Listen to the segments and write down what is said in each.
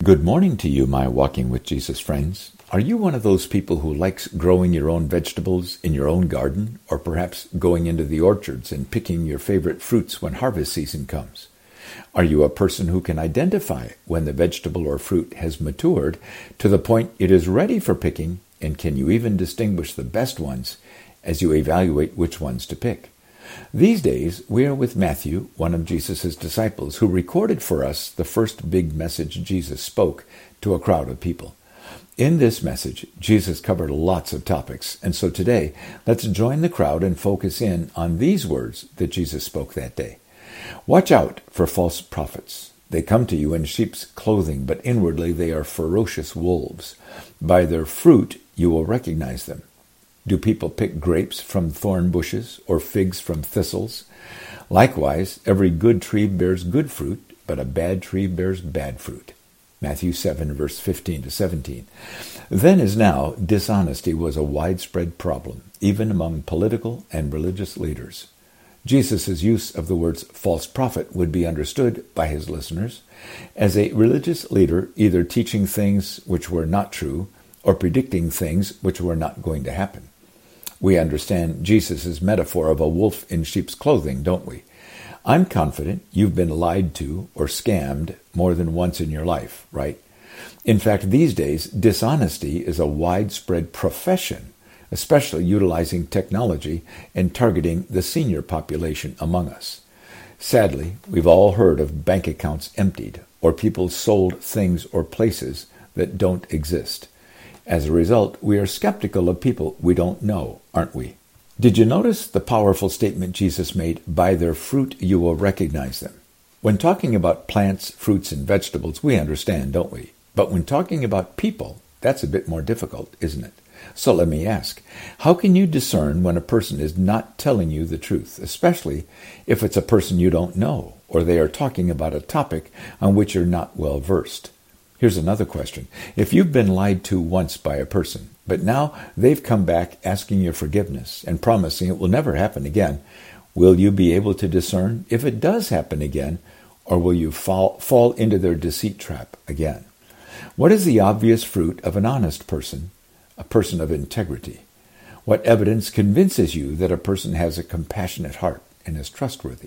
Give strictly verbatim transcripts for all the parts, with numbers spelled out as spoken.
Good morning to you, my Walking with Jesus friends. Are you one of those people who likes growing your own vegetables in your own garden, or perhaps going into the orchards and picking your favorite fruits when harvest season comes? Are you a person who can identify when the vegetable or fruit has matured to the point it is ready for picking, and can you even distinguish the best ones as you evaluate which ones to pick? These days, we are with Matthew, one of Jesus' disciples, who recorded for us the first big message Jesus spoke to a crowd of people. In this message, Jesus covered lots of topics, and so today, let's join the crowd and focus in on these words that Jesus spoke that day. Watch out for false prophets. They come to you in sheep's clothing, but inwardly they are ferocious wolves. By their fruit you will recognize them. Do people pick grapes from thorn bushes or figs from thistles? Likewise, every good tree bears good fruit, but a bad tree bears bad fruit. Matthew seven, verse fifteen to seventeen. Then as now, dishonesty was a widespread problem, even among political and religious leaders. Jesus' use of the words false prophet would be understood by his listeners as a religious leader either teaching things which were not true or predicting things which were not going to happen. We understand Jesus' metaphor of a wolf in sheep's clothing, don't we? I'm confident you've been lied to or scammed more than once in your life, right? In fact, these days, dishonesty is a widespread profession, especially utilizing technology and targeting the senior population among us. Sadly, we've all heard of bank accounts emptied or people sold things or places that don't exist. As a result, we are skeptical of people we don't know, aren't we? Did you notice the powerful statement Jesus made, by their fruit you will recognize them? When talking about plants, fruits, and vegetables, we understand, don't we? But when talking about people, that's a bit more difficult, isn't it? So let me ask, how can you discern when a person is not telling you the truth, especially if it's a person you don't know, or they are talking about a topic on which you're not well versed? Here's another question. If you've been lied to once by a person, but now they've come back asking your forgiveness and promising it will never happen again, will you be able to discern if it does happen again, or will you fall, fall into their deceit trap again? What is the obvious fruit of an honest person, a person of integrity? What evidence convinces you that a person has a compassionate heart and is trustworthy?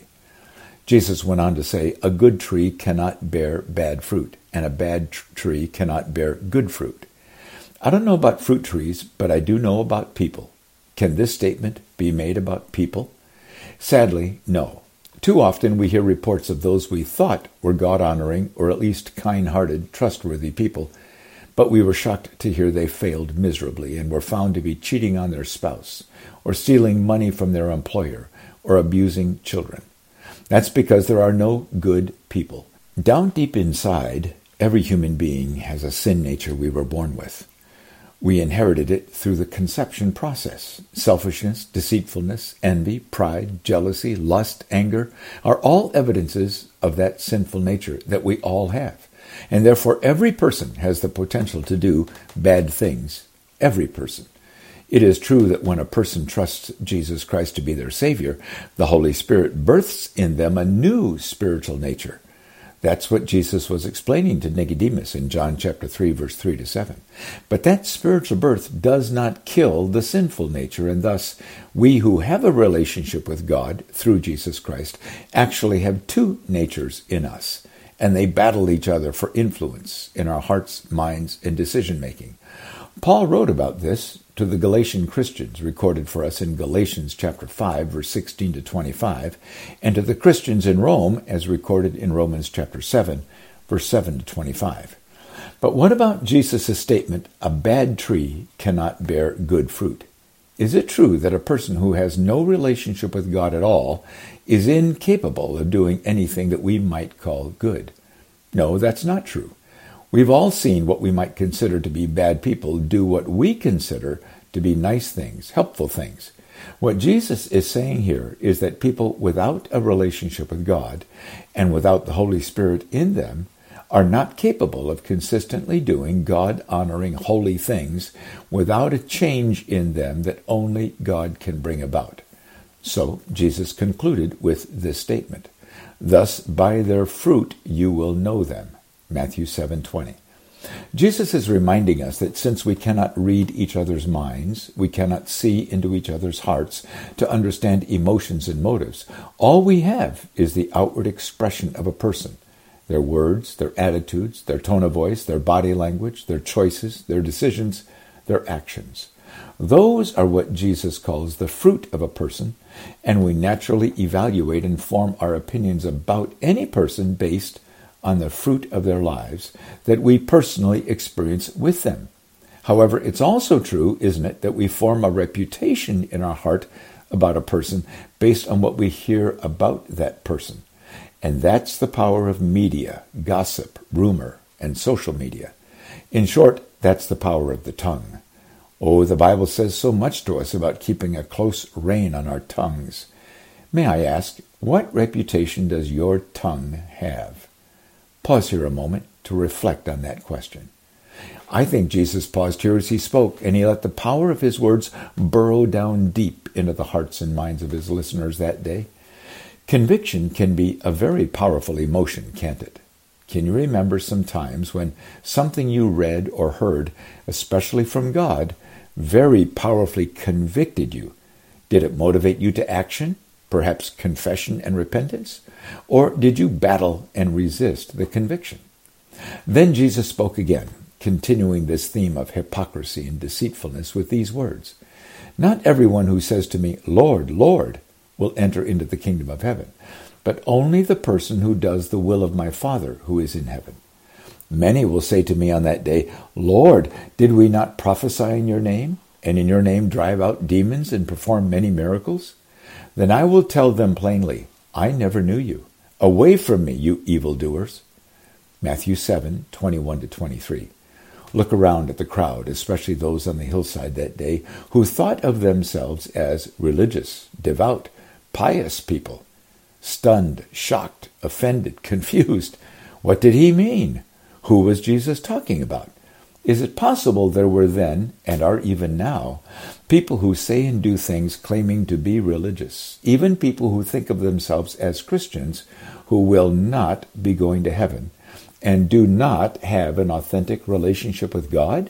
Jesus went on to say, a good tree cannot bear bad fruit, and a bad tr- tree cannot bear good fruit. I don't know about fruit trees, but I do know about people. Can this statement be made about people? Sadly, no. Too often we hear reports of those we thought were God-honoring or at least kind-hearted, trustworthy people, but we were shocked to hear they failed miserably and were found to be cheating on their spouse, or stealing money from their employer, or abusing children. That's because there are no good people. Down deep inside, every human being has a sin nature we were born with. We inherited it through the conception process. Selfishness, deceitfulness, envy, pride, jealousy, lust, anger are all evidences of that sinful nature that we all have. And therefore every person has the potential to do bad things. Every person. It is true that when a person trusts Jesus Christ to be their Savior, the Holy Spirit births in them a new spiritual nature. That's what Jesus was explaining to Nicodemus in John chapter three, verse three to seven. But that spiritual birth does not kill the sinful nature, and thus we who have a relationship with God through Jesus Christ actually have two natures in us, and they battle each other for influence in our hearts, minds, and decision-making. Paul wrote about this to the Galatian Christians, recorded for us in Galatians chapter five, verse sixteen to twenty-five, and to the Christians in Rome, as recorded in Romans chapter seven, verse seven to twenty-five. But what about Jesus' statement, a bad tree cannot bear good fruit? Is it true that a person who has no relationship with God at all is incapable of doing anything that we might call good? No, that's not true. We've all seen what we might consider to be bad people do what we consider to be nice things, helpful things. What Jesus is saying here is that people without a relationship with God and without the Holy Spirit in them are not capable of consistently doing God-honoring holy things without a change in them that only God can bring about. So Jesus concluded with this statement, "Thus by their fruit you will know them." Matthew seven twenty. Jesus is reminding us that since we cannot read each other's minds, we cannot see into each other's hearts to understand emotions and motives, all we have is the outward expression of a person, their words, their attitudes, their tone of voice, their body language, their choices, their decisions, their actions. Those are what Jesus calls the fruit of a person, and we naturally evaluate and form our opinions about any person based on the fruit of their lives that we personally experience with them. However, it's also true, isn't it, that we form a reputation in our heart about a person based on what we hear about that person. And that's the power of media, gossip, rumor, and social media. In short, that's the power of the tongue. Oh, the Bible says so much to us about keeping a close rein on our tongues. May I ask, what reputation does your tongue have? Pause here a moment to reflect on that question. I think Jesus paused here as he spoke, and he let the power of his words burrow down deep into the hearts and minds of his listeners that day. Conviction can be a very powerful emotion, can't it? Can you remember some times when something you read or heard, especially from God, very powerfully convicted you? Did it motivate you to action, perhaps confession and repentance? Or did you battle and resist the conviction? Then Jesus spoke again, continuing this theme of hypocrisy and deceitfulness with these words. Not everyone who says to me, Lord, Lord, will enter into the kingdom of heaven, but only the person who does the will of my Father who is in heaven. Many will say to me on that day, Lord, did we not prophesy in your name, and in your name drive out demons and perform many miracles? Then I will tell them plainly, I never knew you. Away from me, you evildoers. Matthew seven, twenty-one to twenty-three. Look around at the crowd, especially those on the hillside that day, who thought of themselves as religious, devout, pious people. Stunned, shocked, offended, confused. What did he mean? Who was Jesus talking about? Is it possible there were then, and are even now, people who say and do things claiming to be religious, even people who think of themselves as Christians, who will not be going to heaven, and do not have an authentic relationship with God?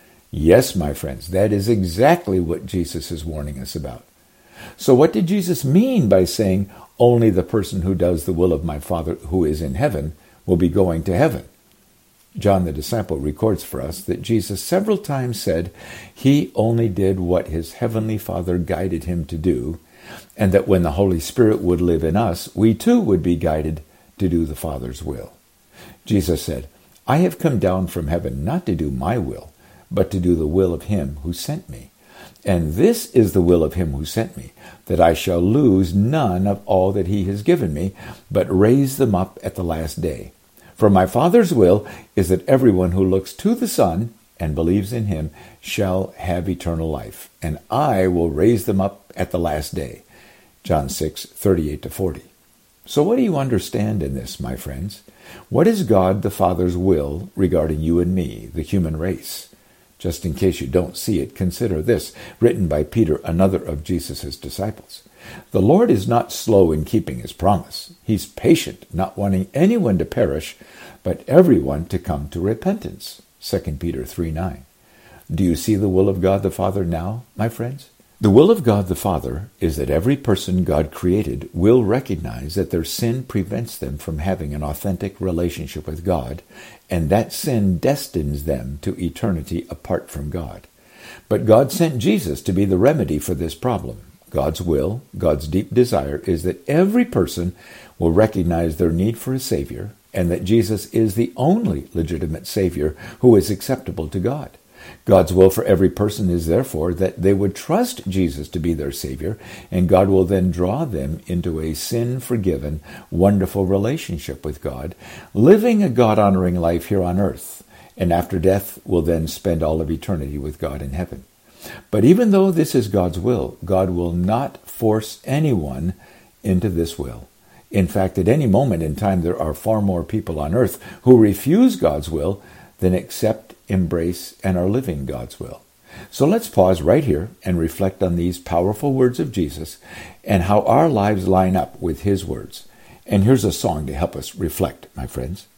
Yes, my friends, that is exactly what Jesus is warning us about. So what did Jesus mean by saying, only the person who does the will of my Father who is in heaven will be going to heaven? John the disciple records for us that Jesus several times said he only did what his heavenly Father guided him to do, and that when the Holy Spirit would live in us, we too would be guided to do the Father's will. Jesus said, I have come down from heaven not to do my will, but to do the will of him who sent me. And this is the will of him who sent me, that I shall lose none of all that he has given me, but raise them up at the last day. For my Father's will is that everyone who looks to the Son and believes in him shall have eternal life, and I will raise them up at the last day. John six, thirty-eight to forty. So what do you understand in this, my friends? What is God the Father's will regarding you and me, the human race? Just in case you don't see it, consider this, written by Peter, another of Jesus' disciples. The Lord is not slow in keeping his promise. He's patient, not wanting anyone to perish, but everyone to come to repentance. Second Peter three nine. Do you see the will of God the Father now, my friends? The will of God the Father is that every person God created will recognize that their sin prevents them from having an authentic relationship with God, and that sin destines them to eternity apart from God. But God sent Jesus to be the remedy for this problem. God's will, God's deep desire, is that every person will recognize their need for a Savior, and that Jesus is the only legitimate Savior who is acceptable to God. God's will for every person is therefore that they would trust Jesus to be their Savior, and God will then draw them into a sin-forgiven, wonderful relationship with God, living a God-honoring life here on earth, and after death will then spend all of eternity with God in heaven. But even though this is God's will, God will not force anyone into this will. In fact, at any moment in time, there are far more people on earth who refuse God's will than accept, embrace, and are living God's will. So let's pause right here and reflect on these powerful words of Jesus and how our lives line up with his words. And here's a song to help us reflect, my friends.